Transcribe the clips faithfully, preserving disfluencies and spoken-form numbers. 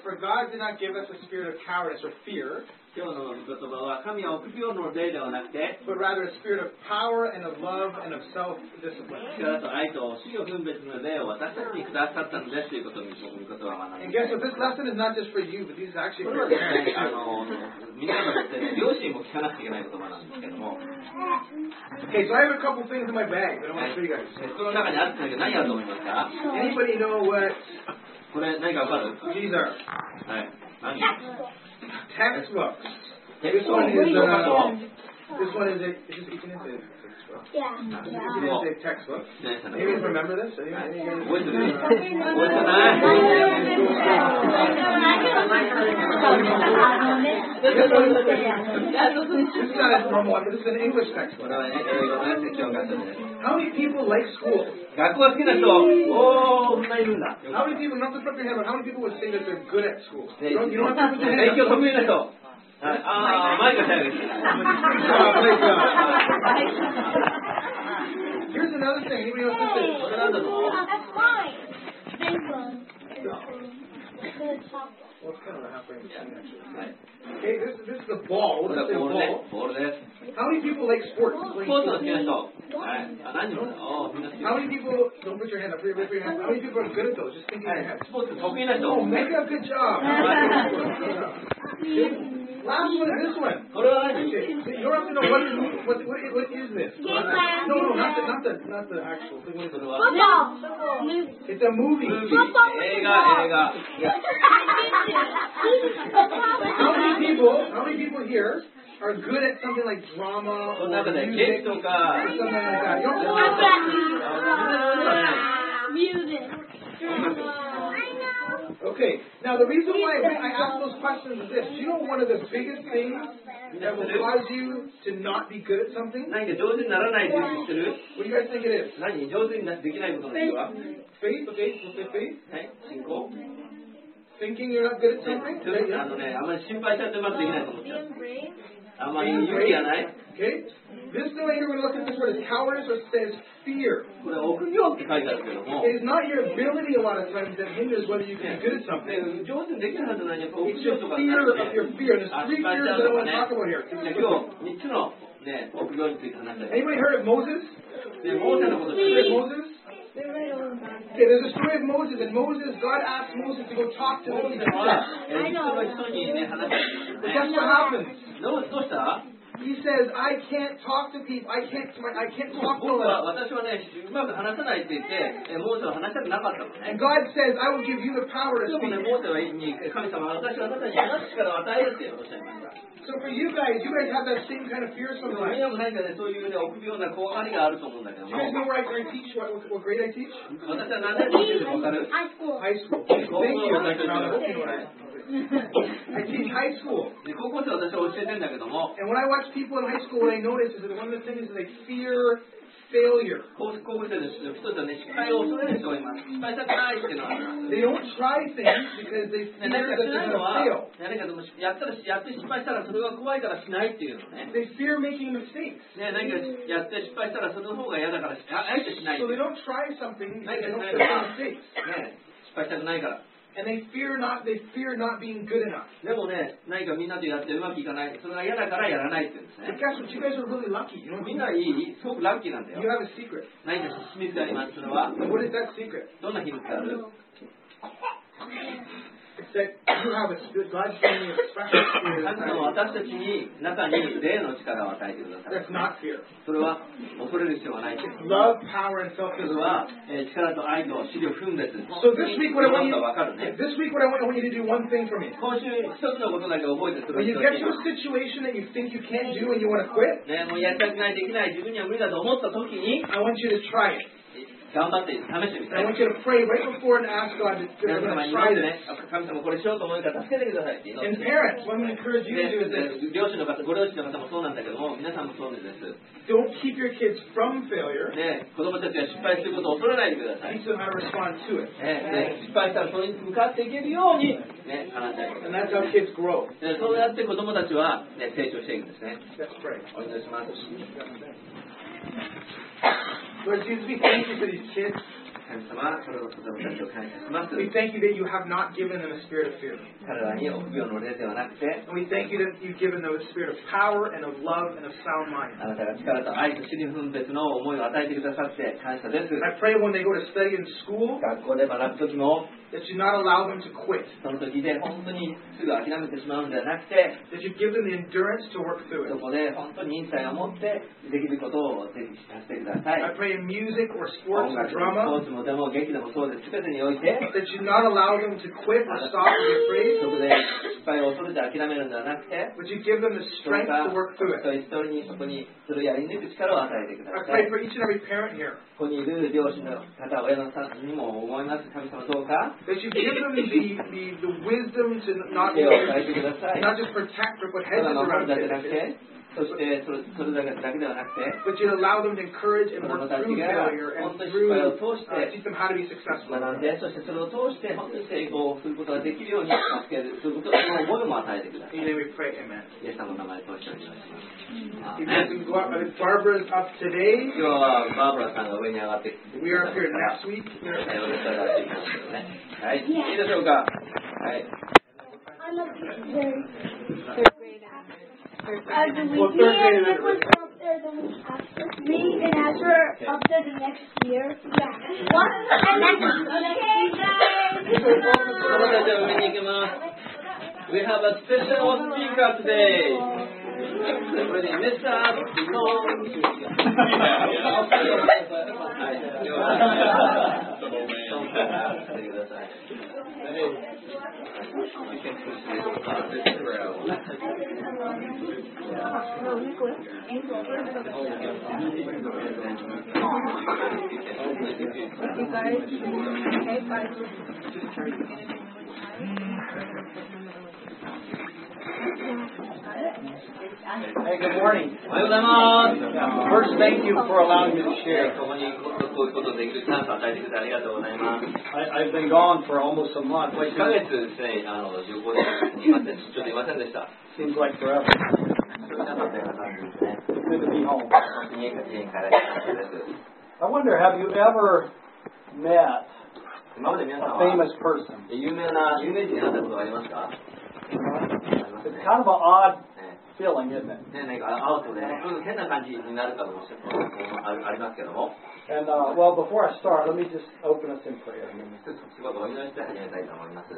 for God did not give us a spirit of cowardice or fear, 今日の言葉は神は臆病の霊ではなくて but rather a spirit of power and of love and of self-discipline. 力と愛と死を分別の霊を私たちにくださったのですということを御言葉は学 And んで guess what? This lesson is not just for you, but this is actually こ for れ your はですね、 parents あ too. のみんなのですね、両親も聞かなくちゃいけない言葉なんですけども、 Okay, so I have a couple things in my bag that I want to show you guys. その中にあったんだけど何あると思いますか？ Anybody know what これ何かわかる？ these are? はい。何？ Textbooks. テ This スト one is 教科書 uh, this one is a is this Ethan is a textbook. Yeah. This Yeah. is a textbook. ね、その Anybody remember this? Anybody- 覚えてる？ anybody- 覚えてない？ This is not a normal one, but this is an English textbook. これはね、英語のやつで教科書です。 How many people like school? 学校が好きな人、おー、そんないるんだ。 How many people, not to put your hand, but how many people would say that they're good at school? ね You don't, you don't have to put your 勉 hand 強 up. 得意な人。はいあー、マイクが早いです。 Good job, great job. Here's another thing. Anybody else think this? これなんだと思う？ That's mine. Big one. Well, it's kind of a halfway between, actually. はい。 Okay, this, this is the ball. こ What れ is は the ボールで ball? す。ボールです。 How many people like sports? ス Playing ポーツの好 sports? きな人。はい。あ、何人おー、みんな好き。 How many people, don't put your hand up, put your, put your hand up. How many people are good at those? Just think in は your い head. スポーツ得意な人。 Oh, Mega, good job. Okay. Last one is this one. これは何？ Okay, so you don't have to know what, what, what, what is this. Game No, no, not the, not the, not the actual thing. What is そ it? れは Football. It's a movie. 映画、映画。 How many people, how many people here are good at something like drama こ or の中で music 劇 or とか、 something like that? You don't have to know. みんなのようだね。 Okay, now the reason why I ask those questions is this. Do you know one of the biggest things that will cause you to not be good at something? 何か上手にならない理由知ってる？ What do you guys think it is? 何上手になできないことの理由は？ Faith? Okay, we'll say faith. はい、信仰。 Thinking you're not good at something? ちょっとあのね、あんまり心配しちゃってうまくできないと思っちゃう。あんまり勇気がない。 Okay? This thing right here, we're going to look at this word is cowardice, or it says fear. これ、臆病って書いてあるけども、 It is not your ability a lot of times that hinders whether you can be good at で something. 上手にできるはずなのに、やっぱ臆 It's 病 your とかにな fear る of ね your fear. There's あ three 失敗し fears ちゃ that I うと want か to ね。 talk about here. で今日、みっつの、ね、臆病について話したい。 Anybody heard of Moses? で、モーセのこと知 Story って of る？ Moses? Okay, there's a story of Moses, and Moses, God asked Moses to go talk to モ the ーセ people. は、えー、人の人にね、話したん But です guess ね。 what happens? どうどうした？ He says, I can't talk to people. I can't, I can't talk to 僕は them. 私はね、うまく話さないって言って、えーモーセは話したくなかったのね And。God says, I will give you the power to でも speak. ね、モーセはに神様は私はあなたに話す力を与えるっておっしゃいました。 So for you guys, you guys have that same kind of fear でもみん sometimes. なも何かね、そういうね、臆病な怖がりがあると思うんだけど Do も、 you guys know where I, where I teach? What, what grade I teach? 私は何年生きてるか分かる？ High school. High school. 高 Thank 校 you. の Thank you. 時 I の hope you know that. I teach high school. で高校生は私は教えてんだけども、 And when I watch people in high school, what I notice is that one of the things is they fear failure. 高高校生の人たちはね、失敗を恐れる人がいます。失敗したくないっていうのがあります。 They don't try things because they ね fear 何 that かし they're ない going の to は、 fail. 何かでもやったらやって失敗したらそれが怖いからしないっていうのね。 They fear making mistakes. ね、何かやって失敗したらそれの方が嫌だからしああえてしない。 So they ね、 don't try something because they don't 何 make かしない mistakes. 失敗したくないから。 And they fear not they fear not being good enough. でもね、何かみんなとやってうまくいかない。それが嫌だからやらないって言うんです But ね。 guess what? You guys are really lucky. You know what I み mean? んないい、すごくラッキーなんだよ You。have a secret. 何か秘密があります。それは、 And what is that secret? どんな秘密がある？ It's that you have a spirit. God's given you a special spirit 神様は私たちに中に霊の力を与えてください。 that's not fear. それは恐れる必要はないけど。 Love, power, and それ self-discipline. は、えー力と愛と資料分別。 So this week, what I want you わかるね。 this week, what I want, I want you to do one thing for me. 今週一つのことだけ覚えてそ When れ you を get して to a situation that you think you can't do and you want to quit, ね、もうやりたくないできない自分には無理だと思った時に I want you to try it. 頑張って試してみ I たい。 want you to pray right before and ask God to, to 神 I'm 様 going to に try 祈って this. ね、神様これしようと思うから助けてくださいって祈っ And て。 parents, what I'm going to encourage you to do is this. ね、両親の方、ご両親の方もそうなんだけども、皆さんもそうです。 Don't keep your kids from failure. ね、子供たちが失敗することを恐れないでください。 Teach them how to respond to it. ね、ね、失敗したらそれに向かっていけるように、ね、話したい。 And that's how kids grow. ね、そうやって子供たちは、ね、成長していくんですね。 Let's pray. お祈りします。 Lord Jesus, we thank you for these kids. 神様、これを子供たちを感謝します。 We thank you that you have not given them a spirit of fear. 彼らに臆病の霊ではなくて、 And we thank you that you've given them a spirit of power and of love and of sound mind. あなたが力と愛と知に分別の思いを与えてくださって感謝です。 I pray when they go to study in school 学校で学ぶ時も、 that you not allow them to quit. その時で本当にすぐ諦めてしまうんではなくて、 That you give them the endurance to work through そ it. こで本当に忍耐を持ってできることをぜひさせてください。 I pray in music or sports 音 or 楽でも drama スポーツもでも劇でもそうです。全てにおいて、 that you not allow them to quit or stop or be afraid, そこで失敗を恐れて諦めるんではなくて、 but you give them the それ strength が to work through 一 it. 人一人にそこにそれをやり抜く力を与えてくだ I さ pray い。 for each and every parent here ここにいる両親の方、親のさんにも思います。神様どうか that you give them the, the, the wisdom to not 手を与えてください。 not just protect or put た hedges だ守 around るだけじゃなく it, て、そしてそれそれだけだけではなくて、 but you allow them to encourage and 子供 work たち through が failure 本 and 当に失敗 through を通し uh, て teach them how to be successful. 学んで、そしてそれを通して本当に成功することができるように助ける、そういうことの思いも与えてください。 In your name we pray, amen. イエス様の名前を通してお願いします。 Amen. Barbara's up today. 今日はバーバラさんが上に上がってきて We are up here next week. はい、お手伝いがっていきますけどね。はい、いいでしょうか。はい。 I'm a third grade. As the week, Well, me third grade and Nick is- was up there the week after. Me and Azra up there the next year. Yeah. What? And then okay, guys. 子供たちは上に行きます。We have a special speaker today. Ready, Mister Hey, good morning. おはようございます。 First, thank you for allowing me to こ share. こにこういうことできるチャンスを与えてくれてありがとうございます。 I, I've been gone for almost a month. いっかげつですね、あの旅行でいません、出張でいませんでした。 Seems like forever. それなかったような感じですね。 Good to be home. 家に家に帰られた感じです。 I wonder, have you ever met 今まで皆さん a は famous person? 有名な有名人に会ったことがありますか？ It's kind of an odd ね feeling, isn't it? ね、なんか会うとね、ちょっと変な感じになるかもしれないありますけども、 And uh, well, before I start, let me just open us in prayer. 一つすごくお祈りして始めたいと思います。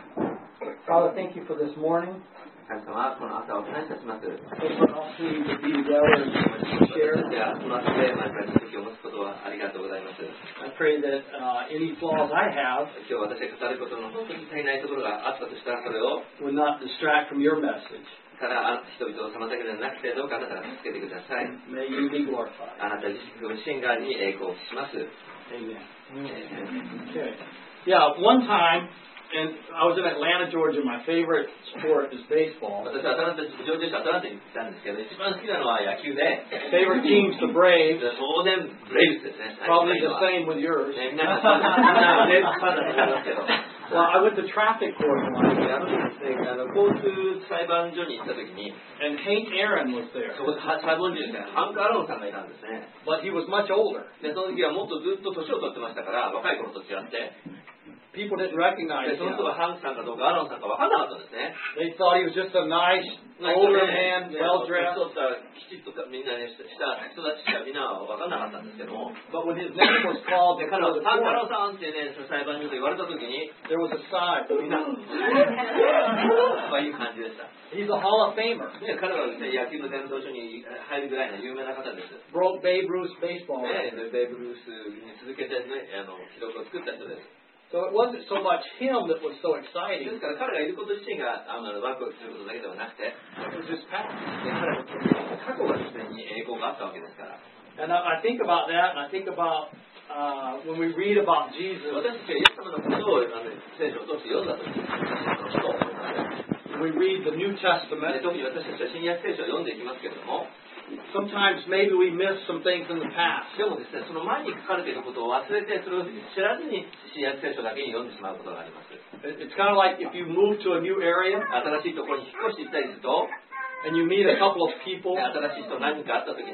Father, thank you for this morning. 神様、この朝を感謝します。 Thank you for us to be together and 私 share. たちがこの朝で毎回の席を持つことはありがとうございます。 I pray that uh, any flaws I have 今日私が語ることの本当に足りないところがあったとしたら、それを would not distract from your message. から人々を妨げるのではなくて、どうかあなたが助けてください。 May you be glorified. あなた自身がに栄光します。 Amen. えー Okay. Yeah, one time, and I was in Atlanta, Georgia. My favorite sport is baseball. 私はアトランタ、ジョージア州アトランタに行ったんですけど、一番好きなのは野球で、 Favorite team's the Braves. 当然ブレイブスですね。 Probably the same with yours. ね、皆さん、みんなブレイブスファンだと思いますけど。 Well, I went to traffic court once, あのですね、あの交通裁判所に行った時に、 and Hank Aaron was there. そこで裁判所にハンク・アロンさんがいたんですね。 But he was much older. で、その時はもっとずっと年を取ってましたから、若い頃と違って、 People didn't recognize でその him. 人がハンクさんかどうかアロンさんか分からなかったんですね。 They thought he was just a nice, なんか older ね man, well dressed. そうしたきちっとみんなねした人たちしかみんなは分からなかったんですけども、 But when his name was called で before 彼は the ハンク・アロン court, さんってね、その裁判所で言われた時に、 there was a sigh. みんな、そういう感じでした。 He's a Hall of Famer. ね、彼はですね、野球の伝統書に入るぐらいの有名な方です。 Broke Babe Ruth's baseball ね、 record. ベーブ・ルースに続けてね、あの記録を作った人です。 So it wasn't so much him that was so で exciting. すから彼がいること自身があのワクワクすることだけではなくて、 It was his past. で彼の過去がですね、に栄光があったわけですから。 And I, I think about that, and I think about uh, when we read about Jesus, 私たちがイエス様のことをあの聖書を通して読んだときに、そのことを思います。 we read the New で Testament. 特に私たちは新約聖書を読んでいきますけれども、 Sometimes maybe we miss some things in the past. でもですね、その前に書かれていることを忘れて、それを知らずに新約聖書だけに読んでしまうことがあります。 It- It's kind of like if you move to a new area 新しいところに引っ越していったりすると、 and you meet a couple of people 新しい人何人か会ったときに、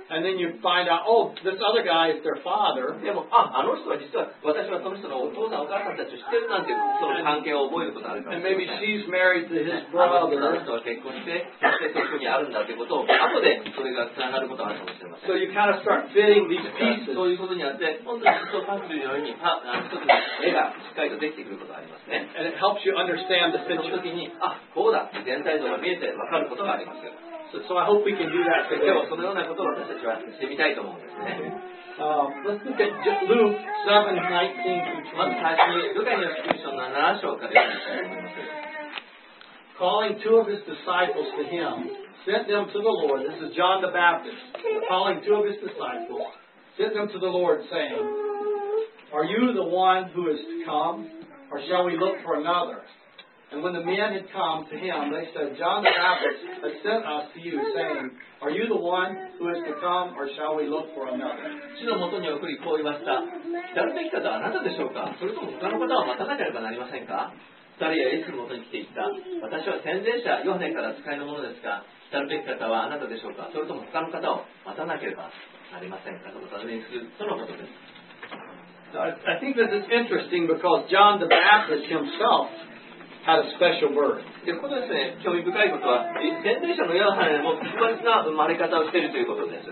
And then you find out, oh, this other guy is their father. でも、あ、あの人は実は私はその人のお父さんお母さんたちを知ってるなんていうその関係を覚えることがあるかも And しれ maybe ません。 she's married to his あの人 brother. は結婚して、そしてそこにあるんだということを、後でそれがつながることがあるかもしれません。 So you kind of start fitting these そう pieces. いうことによって、本当に一つパズルのように、パあの一つの絵がしっかりとできてくることがありますね。 And it helps you understand the その picture. 時に、あ、こうだ、全体像が見えてわかることがあります。 So, so I hope we can do that で today. もそのようなことを私たちはしてみたいと思うんですね。 Um, let's look at J- Luke seven nineteen ま through ず twenty. 最初に、ルカによる福音書のなな章から読んでいきたいと思います。 Calling two of his disciples to him, sent them to the Lord. This is John the Baptist. Calling two of his disciples, sent them to the Lord, saying, Are you the one who is to come, or shall we look for another? And when the men had come to him, they said, John the Baptist has sent us to you, saying, Are you the one who is to come, or shall we look for another? 主のもとに送りこう言わせた。来たるべき方はあなたでしょうか、それとも他の方は待たなければなりませんか。二人はイエスのもとに来ていった。私は洗礼者ヨハネから使いのものですが、来たるべき方はあなたでしょうか、それとも他の方を待たなければなりませんかとお尋ねにするとのことです。 So I, I think this is interesting because John the Baptist himself had a special birth. で、ここでですね、興味深いことは、洗礼者のヨハネも特別な生まれ方をしているということです。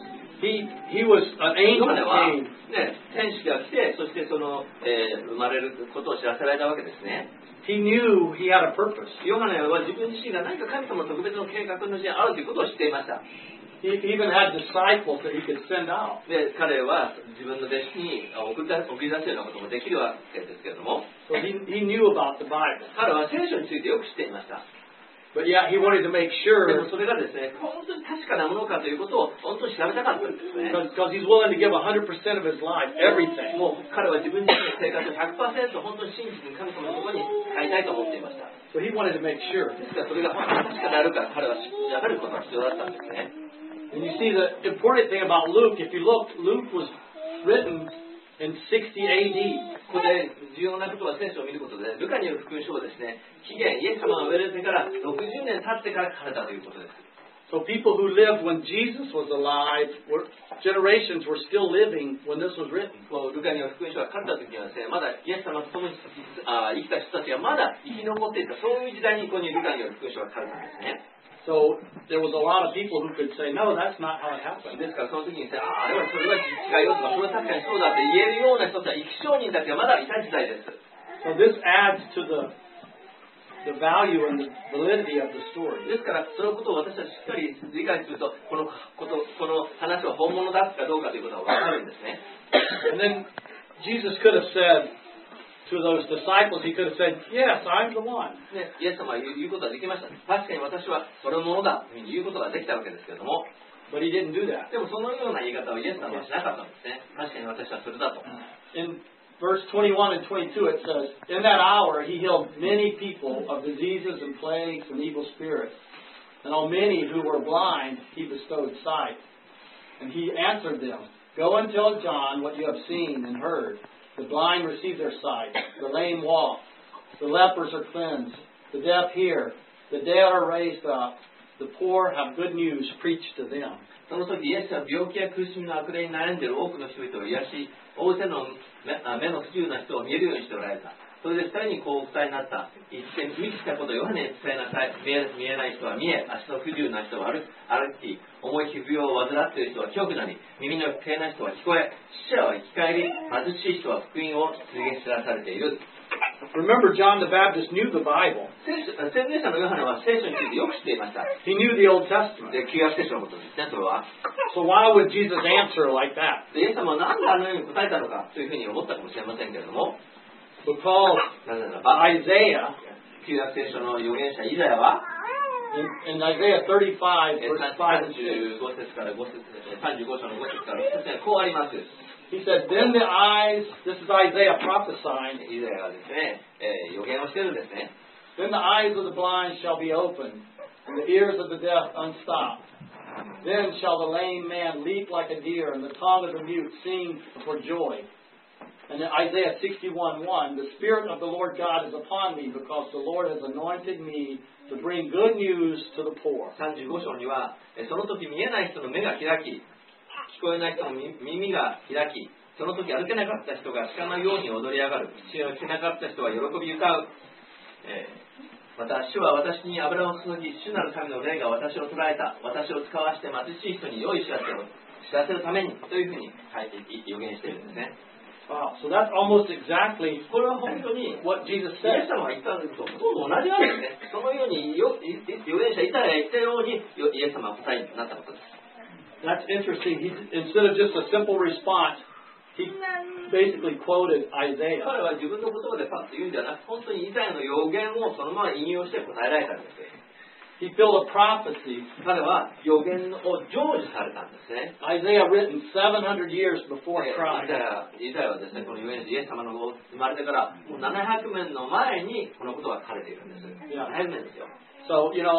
He, he was an ヨ angel ハネは、 that came. ね、天使が来て、そしてその、えー生まれることを知らせられたわけですね。 He knew he had a purpose. ヨハネは自分自身が何か神様の特別の計画のうちにあるということを知っていました。 He even had disciples that he could send out. で、彼は自分の弟子に送り出送り出すようなこともできるわけですけれども、 So he, he knew about the Bible. 彼は聖書についてよく知っていました。 But yet he wanted to make で sure, もそれがですね、本当に確かなものかということを本当に調べたかったんですね。 because, because he's willing to give one hundred percent of his life, everything. もう彼は自分自身の生活を ひゃくパーセント 本当に真実に神様のところに使いたいと思っていました。 So he wanted to make sure. ですからそれが本当に確かであるか彼は調べることが必要だったんですね。 And you see the important thing about Luke, if you look, Luke was written in sixty A D. ここで重要なことは聖書を見ることで、ルカによる福音書はですね、紀元イエス様が生まれてからろくじゅうねん経ってから書かれたということです。 So people who lived when Jesus was alive, were, generations were still living when this was written. こうルカによる福音書が書かれた時にはですね、まだイエス様と共にあ生きた人たちがまだ生き残っていた、そういう時代にここにルカによる福音書が書かれたんですね。 So there was a lot of people who could say, no, that's not how it happened. ですからその時にですね、ああ、あれはそれは違いよとか、それは確かにそうだって言えるような人たちは、生き証人たちがまだいた時代です。 So this adds to the the value and the validity of the story. ですから、そのことを私たちしっかり理解すると、このこと、この話は本物だかどうかということがわかるんですね。 And then Jesus could have said to those disciples, he could have said, yes, I'm the one. ね、イエス様は言う言うことができました。確かに私はそれのものだというふうに言うことができたわけですけれども、 But he didn't do that. でもそのような言い方をイエス様はしなかったんですね。確かに私はそれだと。 In verse twenty-one and twenty-two, it says, in that hour he healed many people of diseases and plagues and evil spirits. And on many who were blind he bestowed sight. And he answered them, go and tell John what you have seen and heard. The blind receive their sight, the lame walk, the lepers are cleansed, the deaf hear, the dead are raised up, the poor have good news preached to them. その時、イエスは病気や苦しみの悪霊に悩んでいる多くの人々を癒し、大勢の目目の不自由な人を見えるようにしておられた。それで二人にこうお伝えになった。一見見きたことをヨハネに伝えなさい。見え、見えない人は見え、足の不自由な人は歩き、重い皮膚病を患っている人は強くなり、耳の聞けない人は聞こえ、死者は生き返り、貧しい人は福音を告げ知らされている。 Remember, John the Baptist knew the Bible. 洗礼者のヨハネは聖書についてよく知っていました。 He knew the Old Testament. で、旧約聖書のことですね、それは。 So why would Jesus answer like that? で、イエス様は何であのように答えたのかというふうに思ったかもしれませんけれども、 Because なぜならば、 Isaiah, 旧約聖書の預言者イザヤは、 in, in Isaiah thirty-five, verse five and six, さんじゅうご節からご節、さんじゅうご章のご節からろく節にこうあります。 he said, then the eyes, this is Isaiah prophesying, イザヤがですね、えー予言をしてるんですね。 then the eyes of the blind shall be opened, and the ears of the deaf unstopped. Then shall the lame man leap like a deer, and the tongue of the mute sing for joy. And in Isaiah sixty-one one, the Spirit of the Lord God is upon me, because the Lord has anointed me to bring good news to the poor. さんじゅうご章には、えーその時見えない人の目が開き、 聞こえない人の耳が開き、その時歩けなかった人が鹿のように踊り上がる。口を聞けなかった人は喜び歌う。えー、また主は私に油を注ぎ、主なる神の霊が私を捉えた。私を使わして貧しい人に良い知らせを知らせるためにというふうに書いて予言しているんですね。 Wow, so that's almost exactly これは本当に what Jesus イエ said. ス様が言ったのとほとんど同じなんですね。そのようによ預言者イザヤが言ったようにイエス様は答えになったことです。 That's interesting. He, instead of just a simple response, he basically quoted 彼 Isaiah. は自分の言葉でパッと言うんじゃなく、本当にイザヤの予言をそのまま引用して答えられたんです。 He filled a prophecy. 彼は予言を成就されたんですね。 Isaiah written seven hundred years before イ Christ. ザヤ、イザヤはですね、この預言者イエス様の生まれてからもうななひゃくねんの前にこのことが書かれているんです。 Yeah. ななひゃくねんですよ。 So, you know,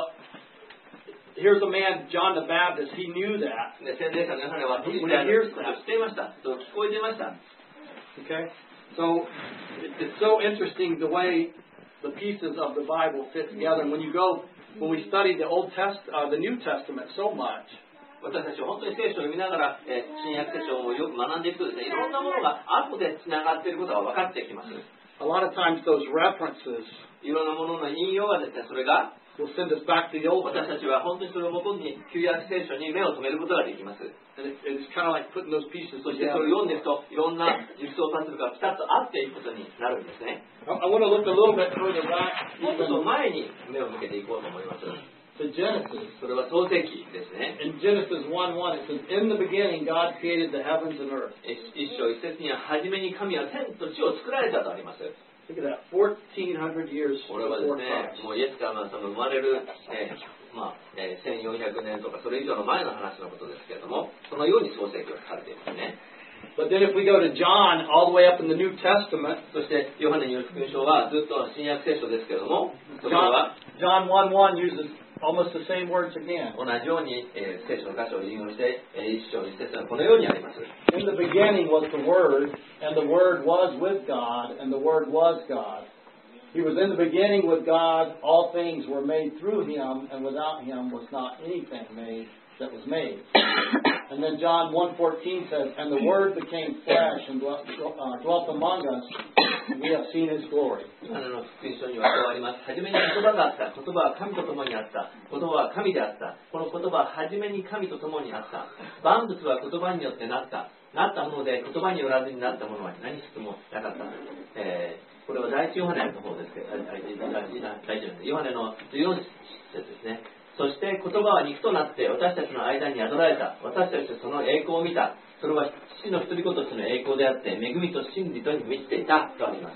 here's a man, John the Baptist, he knew that. で、洗礼者のヨハネはイ When ザ he ヤの hears ことを that. 知っていました。そう聞こえていました。 Okay? So, it- it's so interesting the way the pieces of the Bible fit together. And when you go, when we study the Old Test, uh, the New Testament so much, 私たちは本当に聖書を読みながら、えー、新約聖書をよく学んでいくとですね、いろんなものが後でつながっていることが分かってきます。 a lot of times those references いろんなものの引用がですね、それが will send us back to the Old 私 Testament. たちは本当にそれをもとに旧約聖書に目を留めることができます。 And it, it's kind of like putting those pieces そしてそれを読ん together. でいくと、いろんなジグソーパズルがピタッと合っていくことになるんですね。 I, I want to look a little bit further back もっと even 前に目を向けていこうと思います。 to Genesis. それは創世記ですね。 In Genesis one one, it says, "In the beginning, God created the heavens and earth." 一章一節には、初めに神は天と地を作られたとあります。 Look at that, fourteen hundred years これはです before ね、 Christ. もうイエス様がその生まれる、えーまあえー、せんよんひゃくねんとかそれ以上の前の話のことですけれども、そのように創世記が書かれていますね。 But then if we go to John, all the way up in the New Testament, そしてヨハネによる福音書はずっと新約聖書ですけれども、それ John, は John one one uses almost the same words again. 同じように、えー、聖書の箇所を引用して、えー、一章一節はこのようにあります。 In the beginning was the Word, and the Word was with God, and the Word was God. He was in the beginning with God. All things were made through Him, and without Him was not anything made that was made. And then John one fourteen says, "And the Word became flesh and dwelt, uh, dwelt among us, and we have seen His glory." ヨハネの福音書にはこうあります。初めに言葉があった。言葉は神と共にあった。言葉は神であった。この言葉は初めに神と共にあった。万物は言葉によってなった。なったもので言葉によらずになったものは何一つもなかった。えーこれは第一ヨハネの方ですけど、大丈夫です。ヨハネのじゅうよん節ですね。そして言葉は肉となって私たちの間に宿られた。私たちはその栄光を見た。それは父の一人子としての栄光であって、恵みと真理とに満ちていたとあります。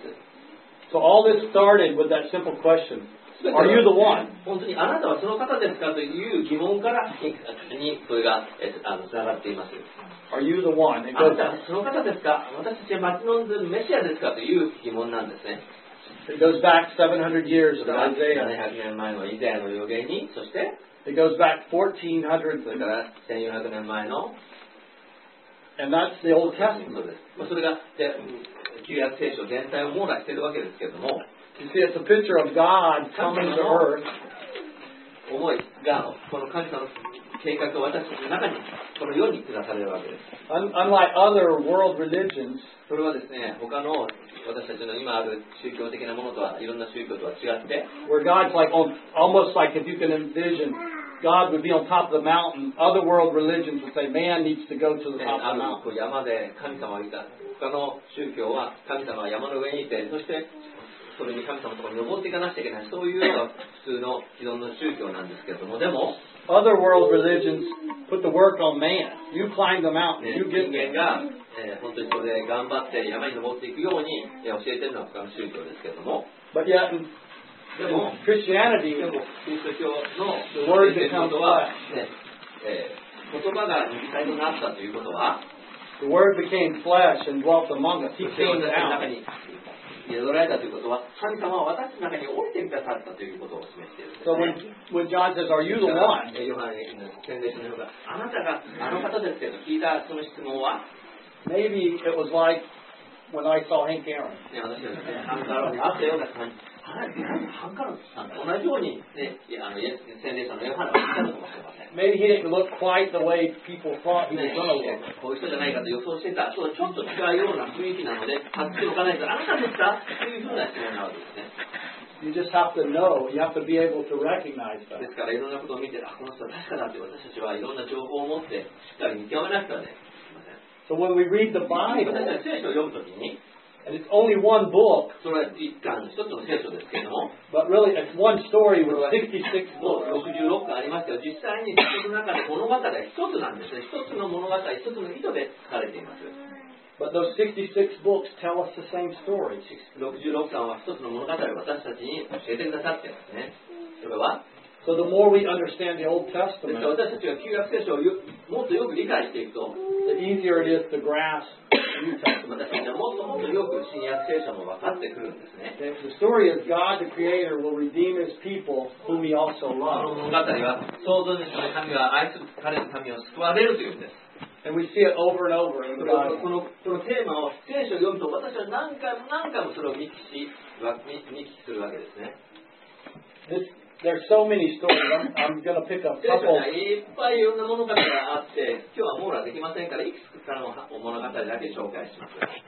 So all this started with that simple question: Are you the one? 本当にあなたはその方ですかという疑問からにそれがあのつながっています。 Are you the one? It あ goes, なたはその方ですか、私たちは待ち望んでいるメシアですかという疑問なんですね。 it goes back seven hundred years そ to れは Isaiah. ななひゃくねんまえのイザヤの予言に、そして It goes back fourteen hundred, それからせんよんひゃくねんまえの and that's the Old そ Testament. うです。まあそれがで旧約聖書全体を網羅しているわけですけれども、 You see, it's a picture of God coming to earth 思いがこの神様の計画が私たちの中にこのように下されるわけです。 Un- unlike other world religions, それはですね、他の私たちの今ある宗教的なものとはいろんな宗教とは違って、 where God's like on, almost like if you can envision, God would be on top of the mountain. Other world religions would say man needs to go to the ね、 top あ of the る mountain. こう山で神様がいた。他の宗教は神様は山の上にいて、そしてそれに神様のところに登っていかなくちゃいけない、そういうのが普通の既存の宗教なんですけれども、でも、 Other world religions put the work on man. You climb the mountain, ね、 you 人 get 間 there. が、えー本当にそれで頑張って山に登っていくように、えー教えているのは他の宗教ですけれども、 But yet, in, でも、 in Christianity, でもキリスト教の The word 言っていることは、ねえー言葉が肉体となったということは、 the Word became flesh and dwelt among us. He そして came 私の中 down. に宿られたということは、神様は私の中に降りてくださったということを示しているんです So ね。 when, when John says, "Are you the one?" えーヨハネの宣伝のような、あなたがあの方ですけど、聞いたその質問は、 Maybe it was like when I saw Hank Aaron. ね、私はですね、ハンカーに会ったような感じハンカルさんと同じように、ね、あの洗礼者のヨハネは言ったのかもしれません。 Maybe he didn't look quite the way people thought he was going to look. こういう人じゃないかと予想してた人とちょっと違うような雰囲気なので、買っておかないと、あなたですかというふうな質問なわけですね。 You just have to know. You have to be able to recognize that. ですからいろんなことを見て、あ、この人は確かだって私たちはいろんな情報を持ってしっかり見極めなくてはね。 So when we read the 私 Bible, たち聖書を読むときに、 and it's only one book, それは一巻一つの聖書ですけれども、 but really it's one story with sixty-six もう books. ろくじゅうろっかんありますけど、実際にその中で物語は一つなんですね。一つの物語、一つの意図で書かれています。 But those sixty-six books tell us the same story. ろくじゅうろっかんは一つの物語を私たちに教えてくださっていますね。それは、 So the more we understand the Old ですから Testament, 私たちが旧約聖書をよもっとよく理解していくと、 the easier it is to grasp the New Testament. 私たちはもっともっとよく新約聖書も分かってくるんですね。 The the story is God the Creator will redeem His people whom He also この loves. 物語は創造主の神が愛する彼の民を救われるというんです。 And we see it over and over in こ the れを Bible. このこのテーマを聖書を読むと私は何回も何回もそれを見聞きし見見聞きするわけですね。 This, there's so many stories. I'm, I'm going to pick a 聖書 couple. にはいっぱいいろんな物語があって今日は網羅できませんからいくつかの物語だけ紹介します。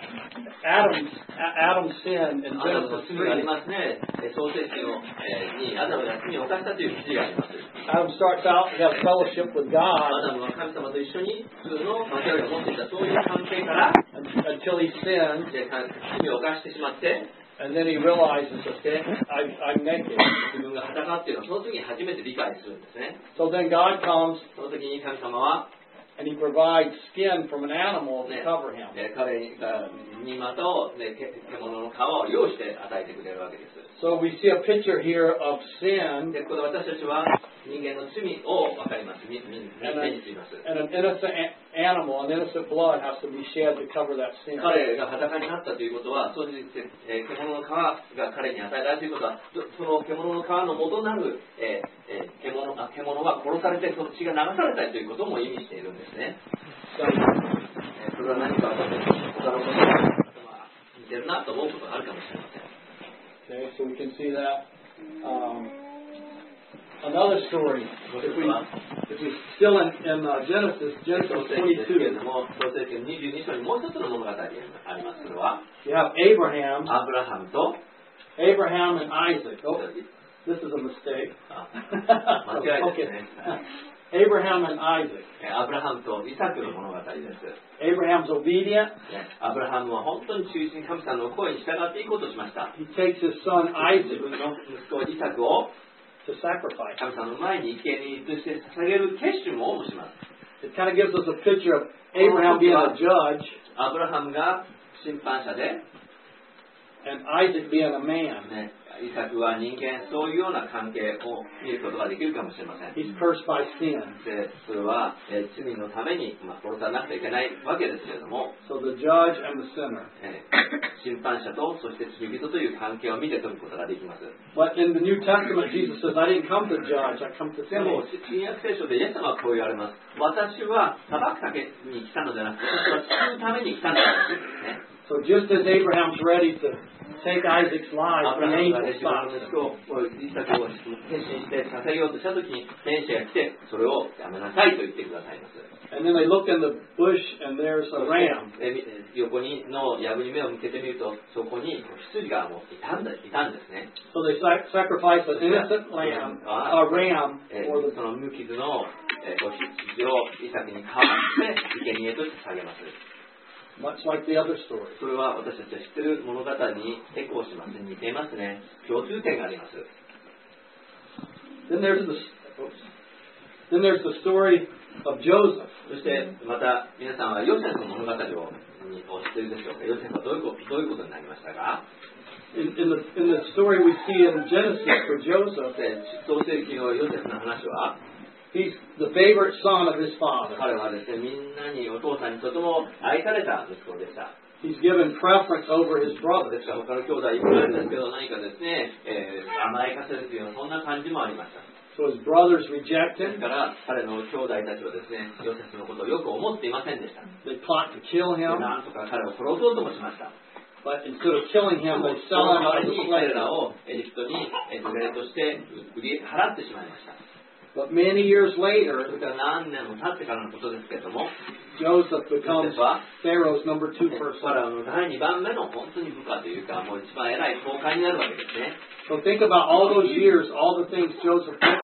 Adam's, A- Adam's sin in アダムの Genesis 罪があり three. ますね。創世記の、えー、にアダムが罪を犯したという記事があります。 Adam starts out, he has fellowship with ア God ダムは神様と一緒に普通の交わりを持っていたそういう関係から until he sins, で罪を犯してしまって and then he realizes, okay, I, I'm naked. 自分が裸っていうのをその時に初めて理解するんですね。 So then God comes その時に神様は、 and he provides skin from an animal to ね cover him. ね彼が身股を、ね、け獣の皮を用意して与えてくれるわけです。 So we see a picture here of sin でこれ私たちは人間の罪を分かります。みみ目 and, に a, します。 and an innocent a- animal, an innocent blood has to be shed to cover that sin. 彼が裸になったということは、そういうえー獣の皮が彼に与えられるということは、そその獣の皮の元なる、えーえー、獣あ獣は殺されてその血が流されたということも意味しているんですね。えーそれは何か私たち他のことが似てるなと思うことがあるかもしれません。 Okay, so we can see that. Um, another story. If we, if we still in, in uh, Genesis, 創 Genesis 世記ですけれ twenty-two, ども、創世記のにじゅうに章にもう一つの物語があります。それは、 you have Abraham, アブラハムと、 Abraham and Isaac. Oh, this is a mistake. あ間違いですね。 Abraham and Isaac. えアブラハムとイサクの物語です。 Abraham's obedient. ねアブラハムは本当に忠心神様の声に従っていこうとしました。 He takes his son 自 Isaac 分の息子イサクを to sacrifice. 神様の前に生贄として捧げる決心をします。 It kind of gives us a picture of Abraham being a judge アブラハムが審判者で、 and Isaac being a man. ね、イサクは人間、そういうような関係を見ることができるかもしれません。 He's cursed by sin. でそれは、えー罪のために、まあ、殺さなくちゃいけないわけですけれども、 So the judge and the sinner. えー審判者とそして罪人という関係を見て取ることができます。 But in the New Testament, Jesus says, I didn't come to judge, I come to でも save. 新約聖書でイエス様はこう言われます。私は裁くために来たのではなくて、私は救うために来たのですね。 So just as Abraham's ready to take Isaac's ア life, ブラ the ハムが angel 自分の stops 息 him. 子をイサクを献身して捧げようとしたときに天使が来てそれをやめなさいと言ってくださいます。 And then they look in the bush and there's a ram. で横にの藪に目を向けてみるとそこに羊がもういたんだいたんですね。 So they sac- sacrifice an innocent lamb, a ram, え for the その無傷の、えー、お羊をイサクに代わって生贄として捧げます。 much like the other story. それは私たちが知っている物語にエコーします。似ていますね。共通点があります。 Then there's the oops. Then there's the story of Joseph. そしてまた皆さんはヨセフの物語をにお知っているでしょうか。ヨセフはどういうことどういうことになりましたか。 In, in the in the story we see in Genesis for そ Joseph, して創世記のヨセフの話は he's the favorite son of his father. 彼はですねみんなにお父さんにとても愛された息子でした。 He's given preference over his で brothers. すから他の兄弟いっぱいあるんですけど何かですね、えー甘やかせるというようなそんな感じもありました。 So his brothers reject です him. から彼の兄弟たちはですねヨセフのことをよく思っていませんでした。 They plot to kill him. なんとか彼を殺そうともしました。 But instead of killing him, they sell him out as a 彼 slave. らをエジプトに奴隷として売り払ってしまいました。 But many years そ later, れから何年も経ってからのことですけれども、 Joseph becomes Pharaoh's number two フ person. ァラオのだいにばんめの本当に部下というか、もう一番偉い総監になるわけですね。 So think about all those years, all the things Joseph went